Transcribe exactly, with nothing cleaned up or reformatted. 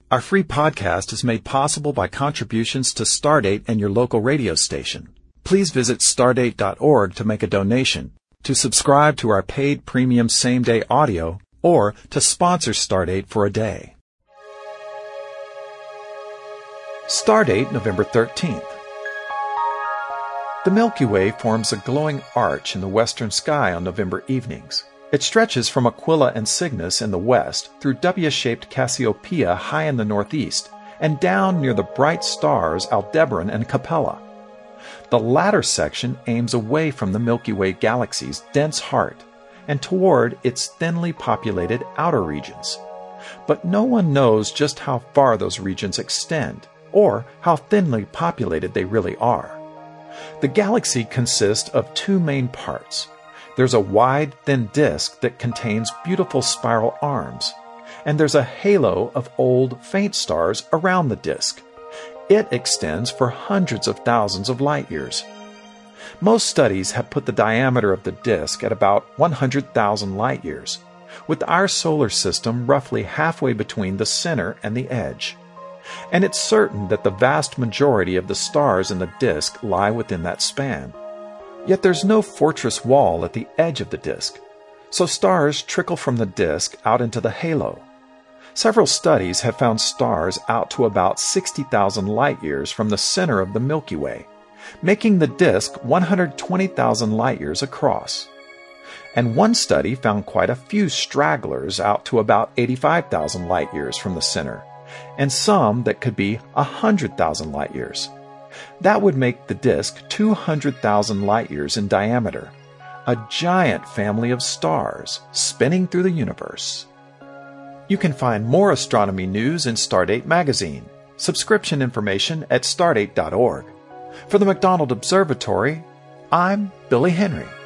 Our free podcast is made possible by contributions to Stardate and your local radio station. Please visit stardate dot org to make a donation, to subscribe to our paid premium same-day audio, or to sponsor Stardate for a day. Stardate, November thirteenth. The Milky Way forms a glowing arch in the western sky on November evenings. It stretches from Aquila and Cygnus in the west through W-shaped Cassiopeia high in the northeast and down near the bright stars Aldebaran and Capella. The latter section aims away from the Milky Way galaxy's dense heart and toward its thinly populated outer regions. But no one knows just how far those regions extend or how thinly populated they really are. The galaxy consists of two main parts. There's a wide, thin disk that contains beautiful spiral arms, and there's a halo of old, faint stars around the disk. It extends for hundreds of thousands of light years. Most studies have put the diameter of the disk at about one hundred thousand light years, with our solar system roughly halfway between the center and the edge. And it's certain that the vast majority of the stars in the disk lie within that span. Yet there's no fortress wall at the edge of the disk, so stars trickle from the disk out into the halo. Several studies have found stars out to about sixty thousand light years from the center of the Milky Way, making the disk one hundred twenty thousand light years across. And one study found quite a few stragglers out to about eighty-five thousand light years from the center, and some that could be one hundred thousand light years. That would make the disk two hundred thousand light years in diameter, a giant family of stars spinning through the universe. You can find more astronomy news in Stardate magazine. Subscription information at stardate dot org. For the McDonald Observatory, I'm Billy Henry.